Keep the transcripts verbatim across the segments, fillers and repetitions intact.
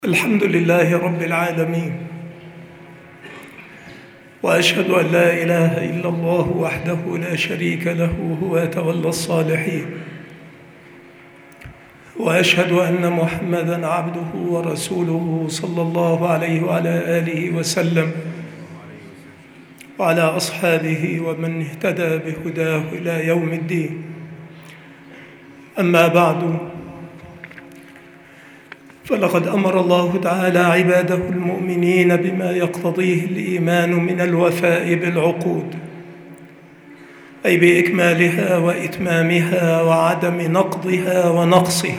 الحمد لله رب العالمين، وأشهد أن لا إله إلا الله وحده لا شريك له هو يتولى الصالحين، وأشهد أن محمدًا عبده ورسوله صلى الله عليه وعلى آله وسلم وعلى أصحابه ومن اهتدى بهداه إلى يوم الدين. أما بعد، فلقد أمر الله تعالى عباده المؤمنين بما يقتضيه الإيمان من الوفاء بالعقود، أي بإكمالها وإتمامها وعدم نقضها ونقصها،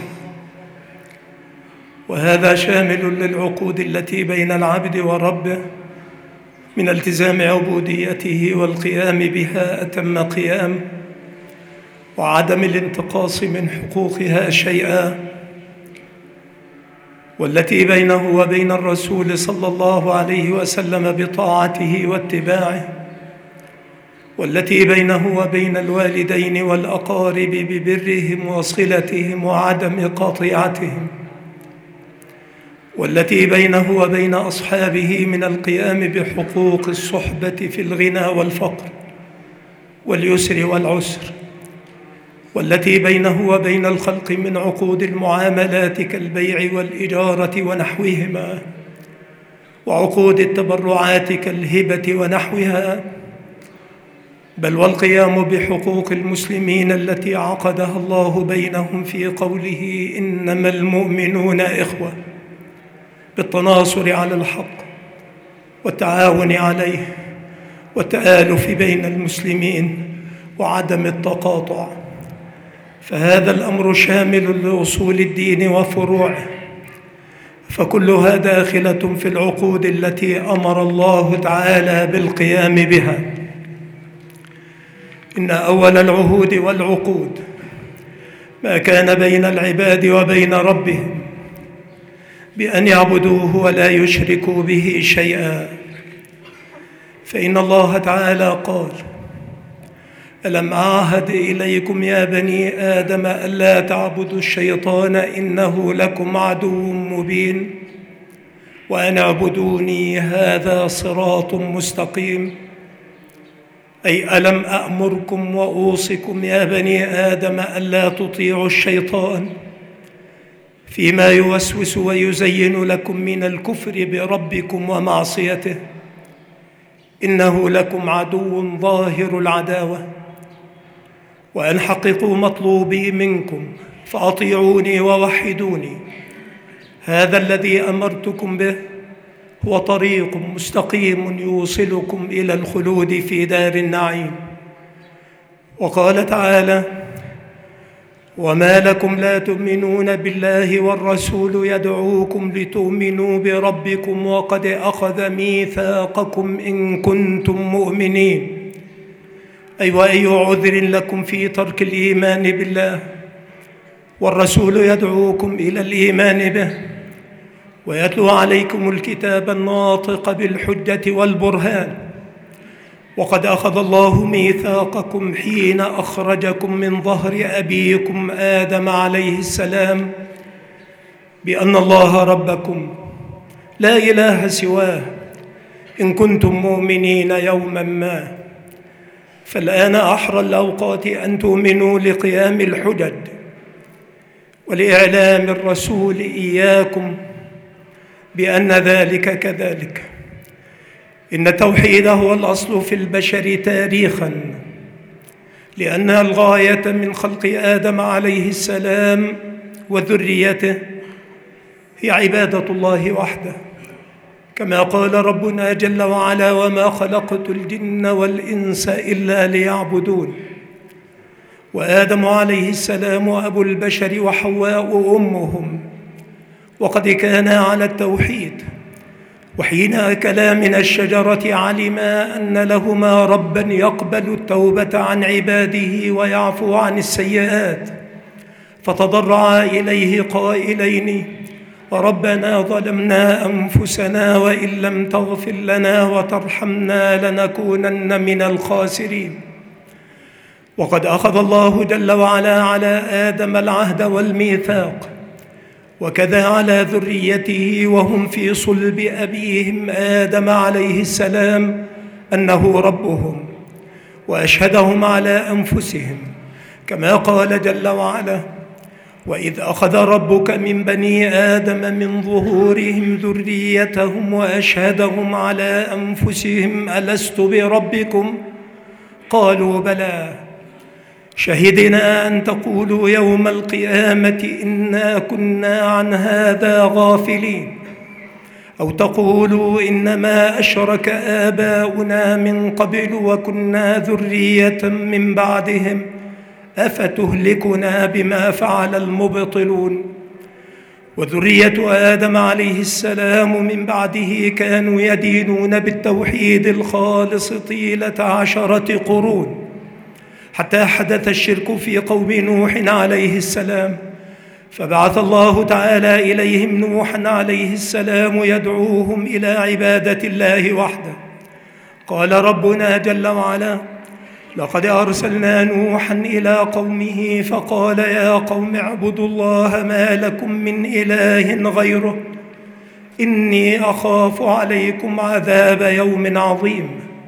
وهذا شامل للعقود التي بين العبد وربه من التزام عبوديته والقيام بها أتم قيام، وعدم الانتقاص من حقوقها شيئا، والتي بينه وبين الرسول صلى الله عليه وسلم بطاعته واتباعه، والتي بينه وبين الوالدين والأقارب ببرهم وصلتهم وعدم قطيعتهم، والتي بينه وبين أصحابه من القيام بحقوق الصحبة في الغنى والفقر واليسر والعسر، والتي بينه وبين الخلق من عقود المعاملات كالبيع والإجارة ونحوهما، وعقود التبرعات كالهبة ونحوها، بل والقيام بحقوق المسلمين التي عقدها الله بينهم في قوله إنما المؤمنون إخوة، بالتناصر على الحق والتعاون عليه والتآلف بين المسلمين وعدم التقاطع. فهذا الأمر شامل لأصول الدين وفروعه، فكلها داخلة في العقود التي أمر الله تعالى بالقيام بها. إن أول العهود والعقود ما كان بين العباد وبين ربهم بأن يعبدوه ولا يشركوا به شيئا، فإن الله تعالى قال: ألم أعهد إليكم يا بني آدم ألا تعبدوا الشيطان إنه لكم عدو مبين وأن اعبدوني هذا صراط مستقيم. أي ألم أأمركم وأوصكم يا بني آدم ألا تطيعوا الشيطان فيما يوسوس ويزين لكم من الكفر بربكم ومعصيته، إنه لكم عدو ظاهر العداوة، وأن حققوا مطلوبي منكم فأطيعوني ووحدوني. هذا الذي أمرتكم به هو طريق مستقيم يوصلكم إلى الخلود في دار النعيم. وقال تعالى: وما لكم لا تؤمنون بالله والرسول يدعوكم لتؤمنوا بربكم وقد أخذ ميثاقكم إن كنتم مؤمنين. أي وأي عذر لكم في ترك الإيمان بالله، والرسول يدعوكم إلى الإيمان به ويتلو عليكم الكتاب الناطق بالحجة والبرهان. وقد أخذ الله ميثاقكم حين أخرجكم من ظهر أبيكم آدم عليه السلام بأن الله ربكم لا إله سواه إن كنتم مؤمنين يوما ما. فالآن أحرى الأوقات أن تؤمنوا لقيام الحجج ولإعلام الرسول إياكم بأن ذلك كذلك. إن التوحيد هو الأصل في البشر تاريخاً، لأن الغاية من خلق آدم عليه السلام وذريته هي عبادة الله وحده، كما قال ربنا جل وعلا: وما خلقت الجن والإنس إلا ليعبدون. وآدم عليه السلام أبو البشر وحواء أمهم، وقد كانا على التوحيد، وحين أكلا من الشجرة علما أن لهما ربا يقبل التوبة عن عباده ويعفو عن السيئات، فتضرعا إليه قائلين: ربنا ظلمنا أنفسنا وإن لم تغفر لنا وترحمنا لنكونن من الخاسرين. وقد أخذ الله جل وعلا على آدم العهد والميثاق، وكذا على ذريته وهم في صلب أبيهم آدم عليه السلام أنه ربهم، وأشهدهم على أنفسهم كما قال جل وعلا: وإذ أخذ ربك من بني آدم من ظهورهم ذريتهم وأشهدهم على أنفسهم ألست بربكم؟ قالوا بلى شهدنا أن تقولوا يوم القيامة إنا كنا عن هذا غافلين، أو تقولوا إنما أشرك آباؤنا من قبل وكنا ذرية من بعدهم أفتهلكنا بما فعل المبطلون. وذرية آدم عليه السلام من بعده كانوا يدينون بالتوحيد الخالص طيلة عشرة قرون، حتى حدث الشرك في قوم نوح عليه السلام، فبعث الله تعالى إليهم نوحا عليه السلام يدعوهم إلى عبادة الله وحده. قال ربنا جل وعلا: لقد أرسلنا نوحا إلى قومه فقال يا قوم اعبدوا الله ما لكم من إله غيره إني أخاف عليكم عذاب يوم عظيم.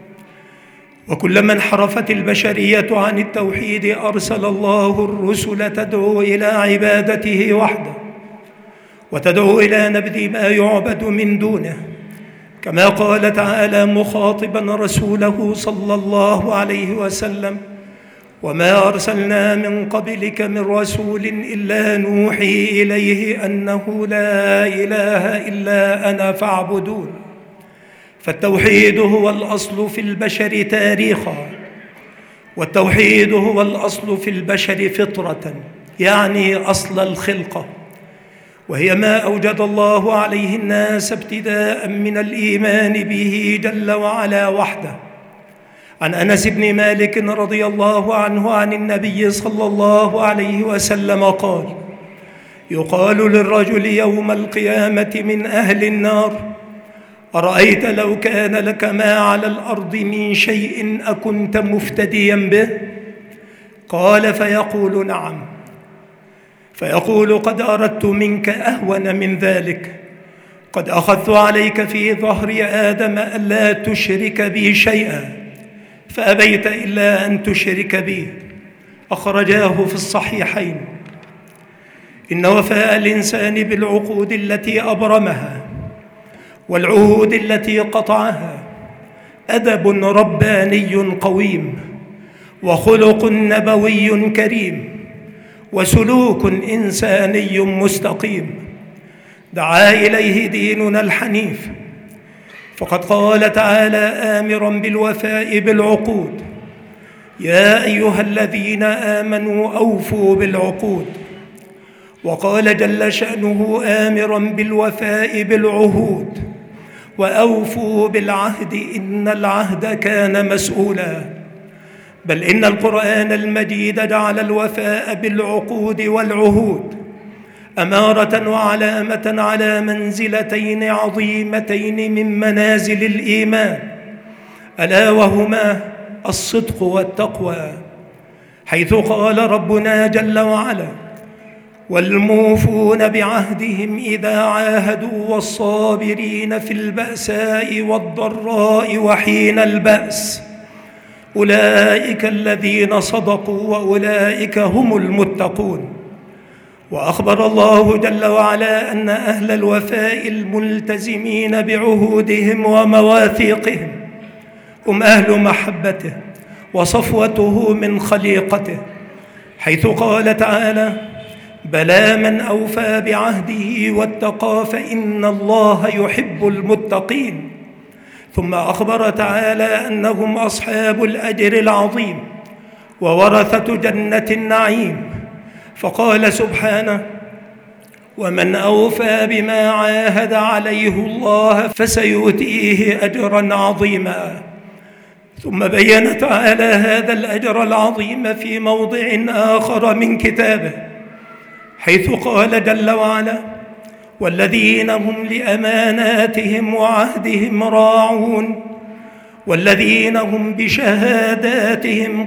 وكلما انحرفت البشرية عن التوحيد أرسل الله الرسل تدعو إلى عبادته وحده، وتدعو إلى نبذ ما يعبد من دونه، كما قال تعالى مخاطبا رسوله صلى الله عليه وسلم: وما أرسلنا من قبلك من رسول إلا نوحي إليه أنه لا إله إلا أنا فاعبدون. فالتوحيد هو الأصل في البشر تاريخا، والتوحيد هو الأصل في البشر فطرة، يعني أصل الخلقة، وهي ما أوجد الله عليه الناس ابتداء من الإيمان به جل وعلا وحده. عن أنس بن مالك رضي الله عنه عن النبي صلى الله عليه وسلم قال: يقال للرجل يوم القيامة من أهل النار: أرأيت لو كان لك ما على الأرض من شيء أكنت مفتديا به؟ قال: فيقول: نعم. فيقول: قد أردت منك أهون من ذلك، قد أخذت عليك في ظهر آدم ألا تشرك بي شيئا فأبيت إلا أن تشرك بي. أخرجاه في الصحيحين. إن وفاء الإنسان بالعقود التي أبرمها والعهود التي قطعها أدب رباني قويم، وخلق نبوي كريم، وسلوك إنساني مستقيم دعا إليه ديننا الحنيف. فقد قال تعالى آمرا بالوفاء بالعقود: يا أيها الذين آمنوا أوفوا بالعقود. وقال جل شأنه آمرا بالوفاء بالعهود: وأوفوا بالعهد إن العهد كان مسؤولا. بل إن القرآن المجيد جعل الوفاء بالعقود والعهود أمارة وعلامة على منزلتين عظيمتين من منازل الإيمان، ألا وهما الصدق والتقوى، حيث قال ربنا جل وعلا: والموفون بعهدهم إذا عاهدوا والصابرين في البأساء والضراء وحين البأس أولئك الذين صدقوا وأولئك هم المتقون. وأخبر الله جل وعلا أن أهل الوفاء الملتزمين بعهودهم ومواثيقهم هم أهل محبته وصفوته من خليقته، حيث قال تعالى: بلى من أوفى بعهده واتقى فإن الله يحب المتقين. ثم أخبر تعالى أنهم أصحاب الأجر العظيم وورثة جنة النعيم، فقال سبحانه: ومن أوفى بما عاهد عليه الله فسيؤتيه أجرا عظيما. ثم بين تعالى هذا الأجر العظيم في موضع آخر من كتابه، حيث قال جل وعلا: والذين هم لأماناتهم وعهدهم راعون والذين هم بشهاداتهم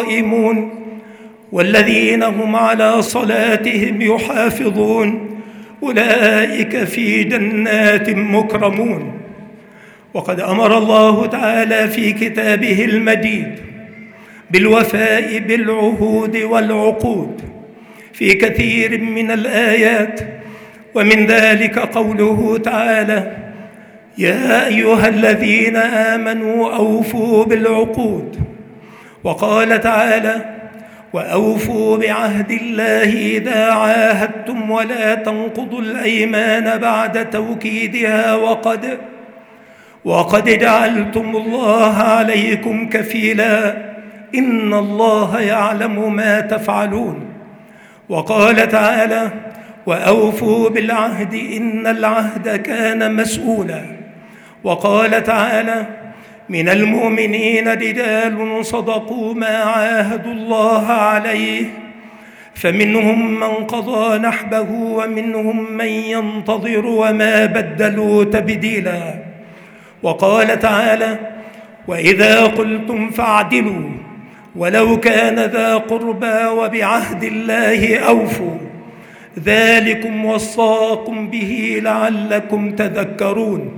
قائمون والذين هم على صلاتهم يحافظون أولئك في جنات مكرمون. وقد أمر الله تعالى في كتابه المجيد بالوفاء بالعهود والعقود في كثير من الآيات، ومن ذلك قوله تعالى: يا أيها الذين آمنوا أوفوا بالعقود. وقال تعالى: وأوفوا بعهد الله إذا عاهدتم ولا تنقضوا الأيمان بعد توكيدها وقد وقد جعلتم الله عليكم كفيلا إن الله يعلم ما تفعلون. وقال تعالى: وأوفوا بالعهد إن العهد كان مسؤولا. وقال تعالى: من المؤمنين رجال صدقوا ما عاهدوا الله عليه فمنهم من قضى نحبه ومنهم من ينتظر وما بدلوا تبديلا. وقال تعالى: وإذا قلتم فاعدلوا ولو كان ذا قربى وبعهد الله أوفوا ذلكم وصاكم به لعلكم تذكرون.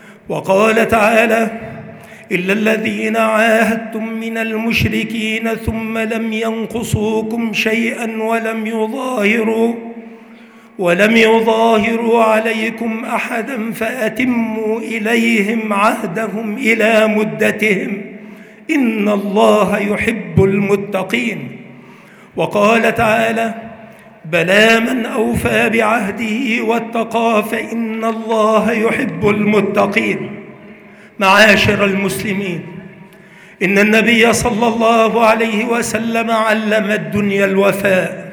وقال تعالى: إلا الذين عاهدتم من المشركين ثم لم ينقصوكم شيئا ولم يظاهروا ولم يظاهروا عليكم أحدا فأتموا إليهم عهدهم إلى مدتهم إن الله يحب المتقين. وقال تعالى: بلى من أوفى بعهده واتقى فإن الله يحب المتقين. معاشر المسلمين، إن النبي صلى الله عليه وسلم علم الدنيا الوفاء.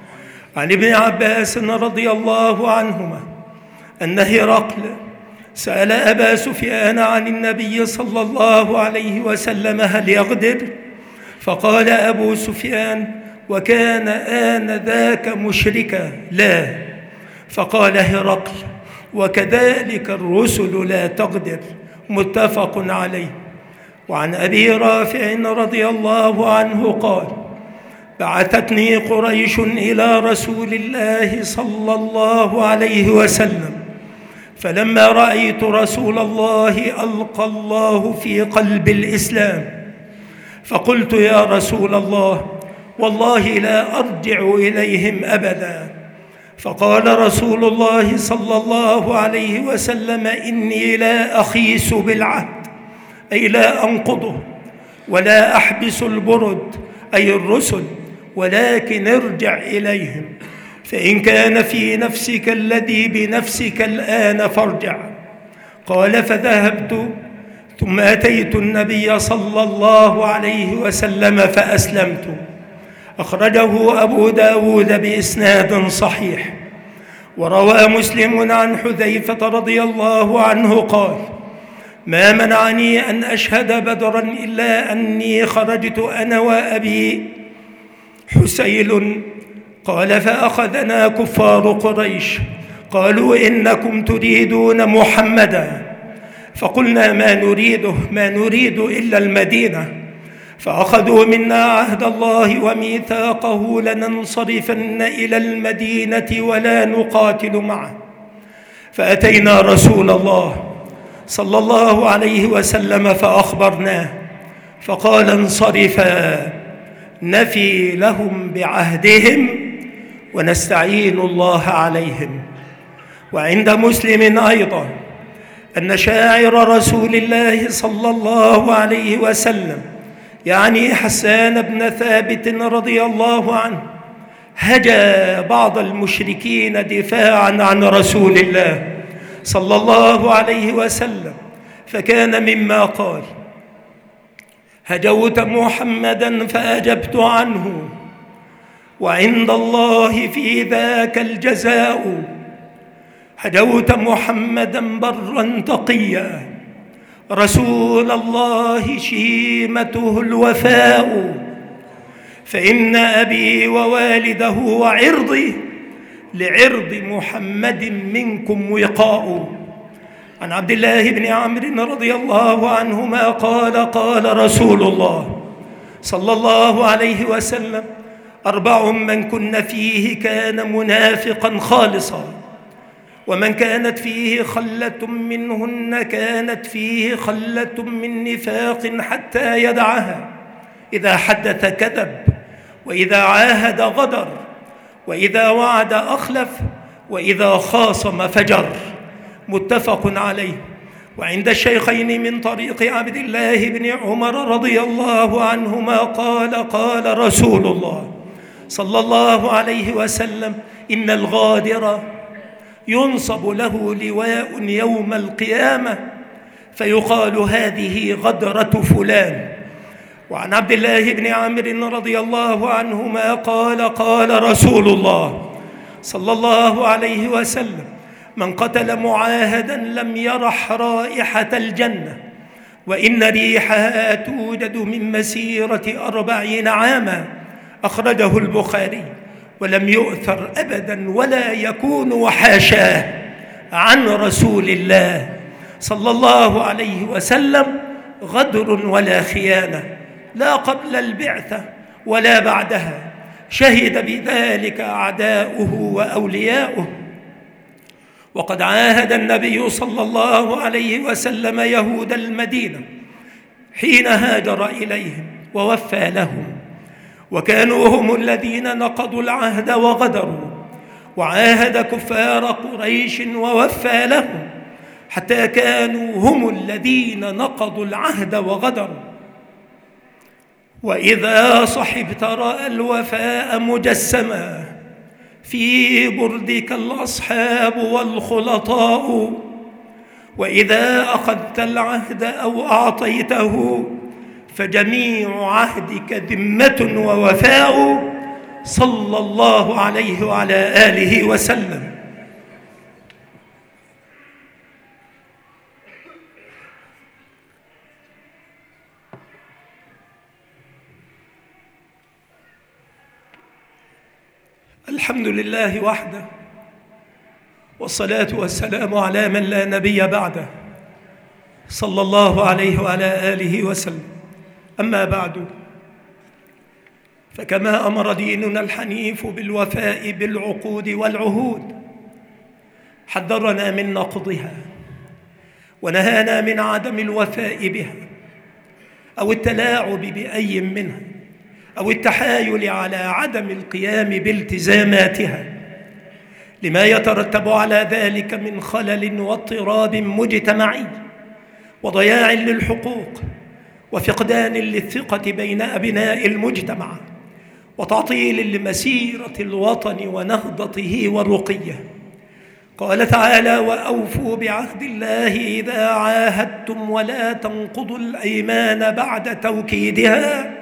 عن ابن عباس رضي الله عنهما أن هرقل سأل أبا سفيان عن النبي صلى الله عليه وسلم هل يغدر؟ فقال أبو سفيان: وكان آنذاك مشركا لا. فقال هرقل: وكذلك الرسل لا تغدر. متفق عليه. وعن أبي رافع رضي الله عنه قال: بعثتني قريش إلى رسول الله صلى الله عليه وسلم، فلما رأيت رسول الله ألقى الله في قلب الإسلام، فقلت يا رسول الله والله لا أرجع إليهم أبدا. فقال رسول الله صلى الله عليه وسلم: إني لا أخيس بالعهد أي لا أنقضه، ولا أحبس البرد أي الرسل، ولكن ارجع إليهم، فإن كان في نفسك الذي بنفسك الآن فارجع. قال: فذهبت ثم أتيت النبي صلى الله عليه وسلم فأسلمت. أخرجه أبو داود بإسناد صحيح. وروى مسلم عن حذيفة رضي الله عنه قال: ما منعني أن أشهد بدرا إلا أني خرجت أنا وأبي حسيل. قال: فأخذنا كفار قريش قالوا: إنكم تريدون محمدا. فقلنا: ما نريده ما نريد إلا المدينة. فأخذوا منا عهد الله وميثاقه لننصرفن إلى المدينة ولا نقاتل معه. فأتينا رسول الله صلى الله عليه وسلم فأخبرناه، فقال: انصرفا نفي لهم بعهدهم ونستعين الله عليهم. وعند مسلم أيضا أن شاعر رسول الله صلى الله عليه وسلم يعني حسان بن ثابت رضي الله عنه هجا بعض المشركين دفاعا عن رسول الله صلى الله عليه وسلم، فكان مما قال: هجوت محمدا فأجبت عنه وعند الله في ذاك الجزاء. هجوت محمدا برا تقيا رسول الله شيمته الوفاء. فإن أبي ووالده وعرضي لعرض محمد منكم وقاء. عن عبد الله بن عمرو رضي الله عنهما قال: قال رسول الله صلى الله عليه وسلم: أربع من كن فيه كان منافقا خالصا: ومن كانت فيه خلة منهن كانت فيه خلة من نفاق حتى يدعها. إذا حدث كذب، وإذا عاهد غدر، وإذا وعد أخلف، وإذا خاصم فجر. متفق عليه. وعند الشيخين من طريق عبد الله بن عمر رضي الله عنهما قال قال رسول الله صلى الله عليه وسلم: إن الغادر ينصب له لواء يوم القيامة فيقال هذه غدرة فلان. وعن عبد الله بن عامر رضي الله عنهما قال قال رسول الله صلى الله عليه وسلم: من قتل معاهدا لم يرح رائحة الجنة، وإن ريحها توجد من مسيرة أربعين عاما. أخرجه البخاري. ولم يؤثر أبدا ولا يكون وحاشاه عن رسول الله صلى الله عليه وسلم غدر ولا خيانة، لا قبل البعثة ولا بعدها. شهد بذلك أعداؤه وأولياؤه. وقد عاهد النبي صلى الله عليه وسلم يهود المدينة حين هاجر إليهم ووفى لهم، وكانوا هم الذين نقضوا العهد وغدروا، وعاهد كفار قريش ووفى لهم، حتى كانوا هم الذين نقضوا العهد وغدروا. وإذا صحبت رأى الوفاء مجسما في بردك الأصحاب والخلطاء. وإذا أخذت العهد أو أعطيته فجميع عهدك ذمة ووفاء. صلى الله عليه وعلى آله وسلم. الحمد لله وحده، والصلاة والسلام على من لا نبي بعده، صلى الله عليه وعلى آله وسلم. أما بعد، فكما أمر ديننا الحنيف بالوفاء بالعقود والعهود، حذرنا من نقضها، ونهانا من عدم الوفاء بها أو التلاعب بأي منها أو التحايل على عدم القيام بالتزاماتها، لما يترتب على ذلك من خلل واضطراب مجتمعي، وضياع للحقوق، وفقدان للثقة بين أبناء المجتمع، وتعطيل لمسيرة الوطن ونهضته ورقيه. قال تعالى: وأوفوا بعهد الله إذا عاهدتم ولا تنقضوا الأيمان بعد توكيدها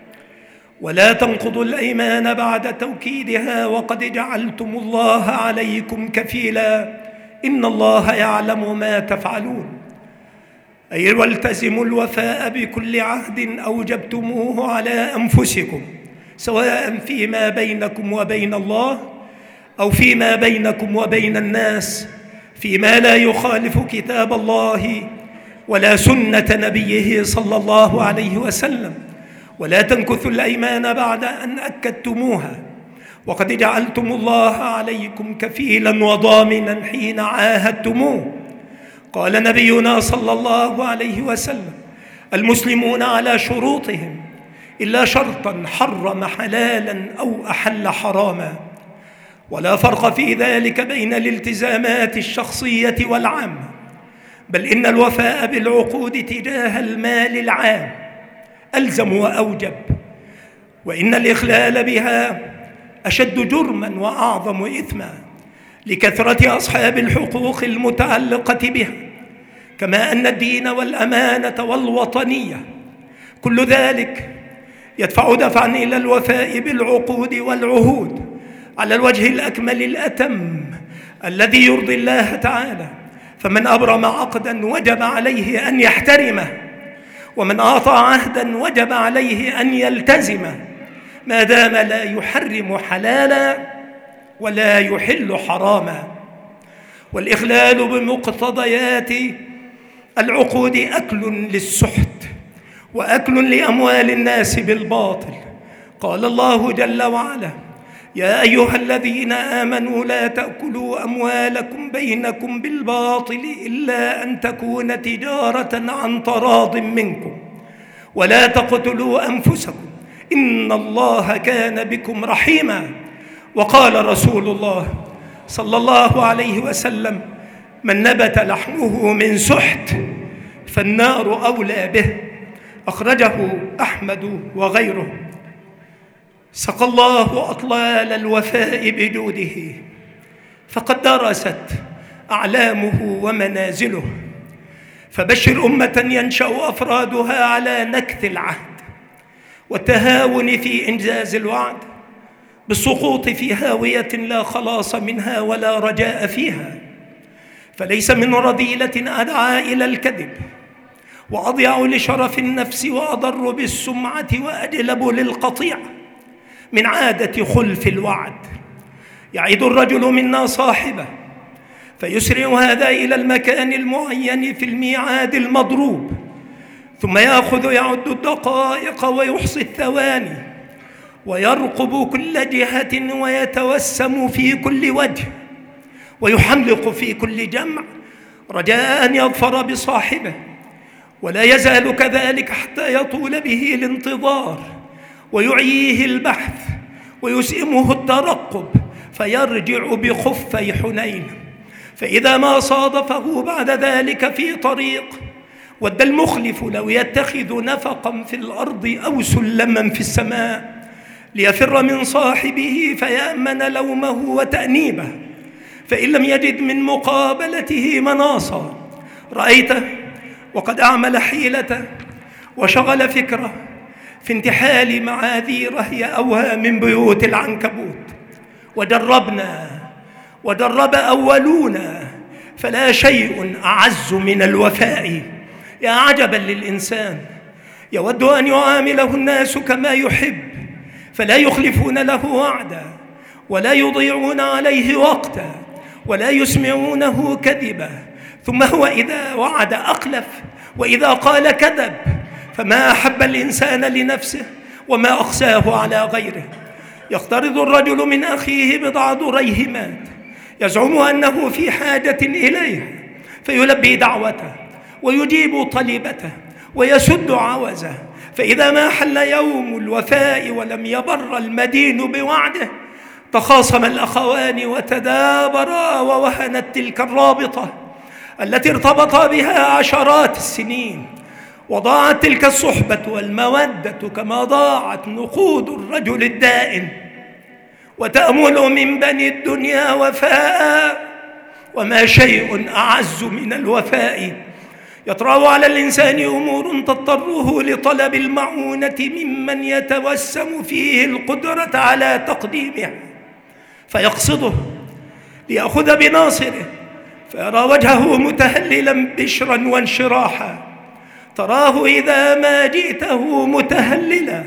ولا تنقضوا الأيمان بعد توكيدها وقد جعلتم الله عليكم كفيلا إن الله يعلم ما تفعلون. أي والتزموا الوفاء بكل عهد أوجبتموه على أنفسكم، سواء فيما بينكم وبين الله أو فيما بينكم وبين الناس، فيما لا يخالف كتاب الله ولا سنة نبيه صلى الله عليه وسلم. ولا تنكثوا الأيمان بعد أن أكدتموها، وقد جعلتم الله عليكم كفيلا وضامنا حين عاهدتموه. قال نبينا صلى الله عليه وسلم: المسلمون على شروطهم إلا شرطا حرم حلالا أو أحل حراما. ولا فرق في ذلك بين الالتزامات الشخصية والعامة، بل إن الوفاء بالعقود تجاه المال العام ألزم وأوجب، وإن الإخلال بها أشد جرما وأعظم إثما لكثرة أصحاب الحقوق المتعلقة بها، كما أن الدين والأمانة والوطنية كل ذلك يدفع دفعا إلى الوفاء بالعقود والعهود على الوجه الأكمل الأتم الذي يرضي الله تعالى. فمن أبرم عقدا وجب عليه أن يحترمه، ومن أعطى عهدا وجب عليه أن يلتزمه، ما دام لا يحرم حلالا ولا يحل حراما. والإخلال بمقتضيات العقود أكل للسحت وأكل لأموال الناس بالباطل. قال الله جل وعلا: يا أيها الذين آمنوا لا تأكلوا أموالكم بينكم بالباطل إلا أن تكون تجارة عن تراض منكم ولا تقتلوا أنفسكم إن الله كان بكم رحيما. وقال رسول الله صلى الله عليه وسلم: من نبت لحمه من سحت فالنار أولى به. أخرجه أحمد وغيره. سقى الله أطلال الوفاء بجوده، فقد درست أعلامه ومنازله، فبشر أمة ينشأ أفرادها على نكث العهد والتهاون في إنجاز الوعد، بالسقوط في هاوية لا خلاص منها ولا رجاء فيها. فليس من رذيلة أدعى إلى الكذب وأضيع لشرف النفس وأضر بالسمعة وأجلب للقطيع من عادة خلف الوعد. يعيد الرجل منا صاحبه فيسرع هذا إلى المكان المعين في الميعاد المضروب، ثم يأخذ يعد الدقائق ويحصي الثواني ويرقب كل جهة ويتوسم في كل وجه ويحملق في كل جمع رجاء أن يظفر بصاحبه، ولا يزال كذلك حتى يطول به الانتظار ويعييه البحث ويسئمه الترقب فيرجع بخفي حنين. فإذا ما صادفه بعد ذلك في طريق، ود المخلف لو يتخذ نفقا في الأرض أو سلما في السماء ليفر من صاحبه فيأمن لومه وتأنيبه، فإن لم يجد من مقابلته مناصا رأيته وقد أعمل حيلته وشغل فكره في انتحال معاذير هي أوهى من بيوت العنكبوت. وجربنا وجرب أولونا فلا شيء أعز من الوفاء. يا عجبا للإنسان يود أن يعامله الناس كما يحب، فلا يخلفون له وعدا ولا يضيعون عليه وقتا ولا يسمعونه كذبا، ثم هو إذا وعد أخلف وإذا قال كذب. فما أحب الإنسان لنفسه وما أخساه على غيره. يقترض الرجل من أخيه بضع دريهمات يزعم أنه في حاجة إليها فيلبي دعوته ويجيب طلبته ويسد عوزه، فإذا ما حل يوم الوفاء ولم يبر المدين بوعده تخاصم الأخوان وتدابرا، ووهنت تلك الرابطة التي ارتبط بها عشرات السنين، وضاعت تلك الصحبة والمودة كما ضاعت نقود الرجل الدائن. وتأمل من بني الدنيا وفاء، وما شيء أعز من الوفاء. يطرأ على الإنسان أمور تضطره لطلب المعونة ممن يتوسم فيه القدرة على تقديمها، فيقصده ليأخذ بناصره فيرى وجهه متهللا بشرا وانشراحا، تراه إذا ما جئته متهللا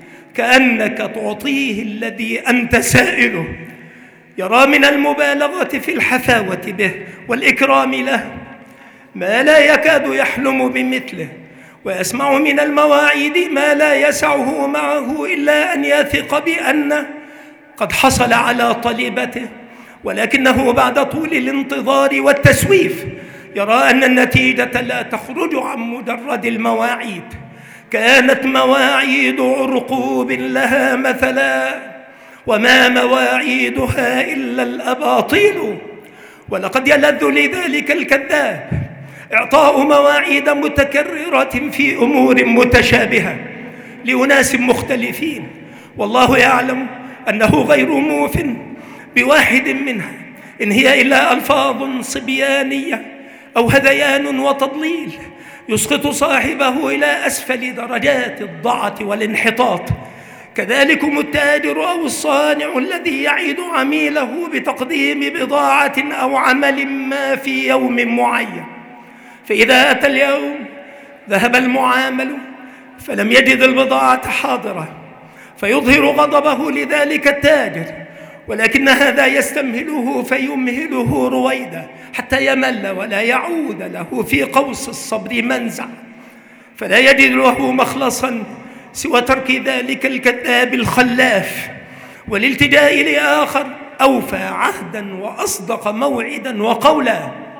كأنك تعطيه الذي أنت سائله. يرى من المبالغة في الحفاوة به والإكرام له ما لا يكاد يحلم بمثله، ويسمع من المواعيد ما لا يسعه معه إلا أن يثق بأنه قد حصل على طلبته، ولكنه بعد طول الانتظار والتسويف يرى أن النتيجة لا تخرج عن مجرد المواعيد. كانت مواعيد عرقوب لها مثلا، وما مواعيدها إلا الأباطيل. ولقد يلذ لذلك الكذاب إعطاء مواعيد متكررة في أمور متشابهة لأناس مختلفين، والله يعلم أنه غير موف بواحد منها، إن هي إلا ألفاظ صبيانية أو هذيان وتضليل يسقط صاحبه إلى أسفل درجات الضعة والانحطاط. كذلكم التاجر أو الصانع الذي يعيد عميله بتقديم بضاعة أو عمل ما في يوم معين، فإذا أتى اليوم ذهب المعامل فلم يجد البضاعة حاضرة فيظهر غضبه لذلك التاجر، ولكن هذا يستمهله فيمهله رويدا حتى يمل ولا يعود له في قوس الصبر منزع، فلا يجد له مخلصا سوى ترك ذلك الكذاب الخلاف والالتجاء لآخر أوفى عهدا وأصدق موعدا وقولا.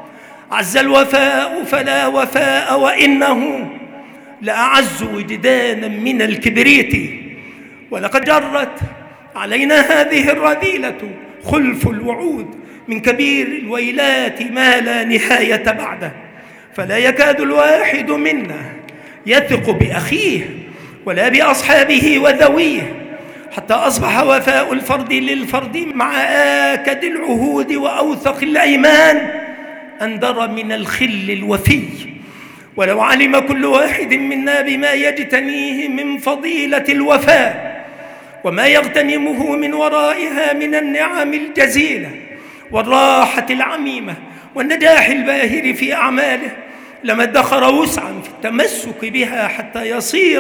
عز الوفاء فلا وفاء وإنه لأعز وجدانا من الكبريت. ولقد جرت علينا هذه الرذيلة خلف الوعود من كبير الويلات ما لا نهاية بعده، فلا يكاد الواحد منا يثق بأخيه ولا بأصحابه وذويه، حتى أصبح وفاء الفرد للفرد مع آكد العهود وأوثق الأيمان أندر من الخل الوفي. ولو علم كل واحد منا بما يجتنيه من فضيلة الوفاء وما يغتنمه من ورائها من النعم الجزيلة والراحة العميمة والنجاح الباهر في أعماله، لما ادخر وسعا في التمسك بها حتى يصير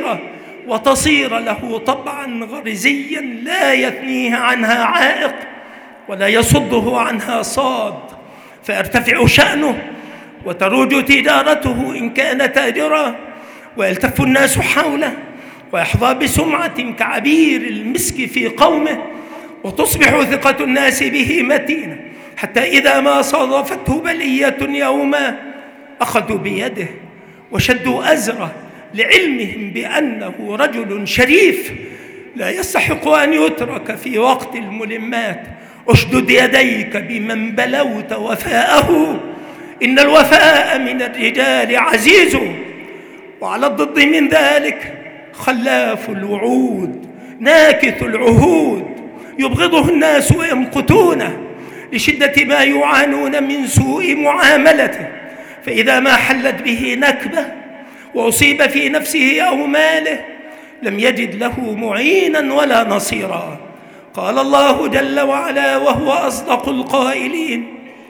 وتصير له طبعا غريزيا لا يثنيه عنها عائق ولا يصده عنها صاد، فيرتفع شأنه وتروج تجارته إن كان تاجرا، ويلتف الناس حوله ويحظى بسمعة كعبير المسك في قومه، وتصبح ثقة الناس به متينة، حتى إذا ما صادفته بلية يوما أخذوا بيده وشدوا أزره لعلمهم بأنه رجل شريف لا يستحق أن يترك في وقت الملمات. أشدد يديك بمن بلوت وفاءه، إن الوفاء من الرجال عزيز، وعلى الضد من ذلك خلاف الوعود ناكث العهود، يبغضه الناس ويمقتونه لشدة ما يعانون من سوء معاملته، فإذا ما حلت به نكبة وأصيب في نفسه أو ماله لم يجد له معينا ولا نصيرا. قال الله جل وعلا وهو أصدق القائلين: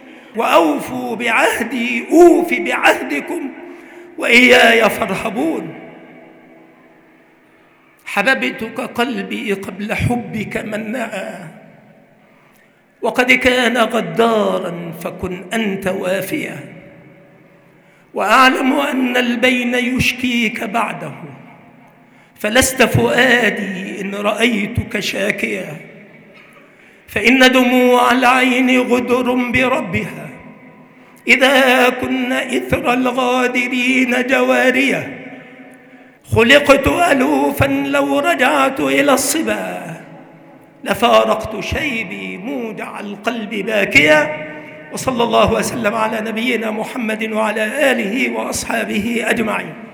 وأوفوا بعهدي أوف بعهدكم وإياي فارهبون. حببتك قلبي قبل حبك من نأى، وقد كان غدارا فكن أنت وافيا، وأعلم أن البين يشكيك بعده، فلست فؤادي إن رأيتك شاكيا، فإن دموع العين غدر بربها إذا كن إثر الغادرين جواريا. خلقت ألوفا لو رجعت إلى الصبا لفارقت شيبي موجع القلب باكيا. وصلى الله وسلم على نبينا محمد وعلى آله وأصحابه أجمعين.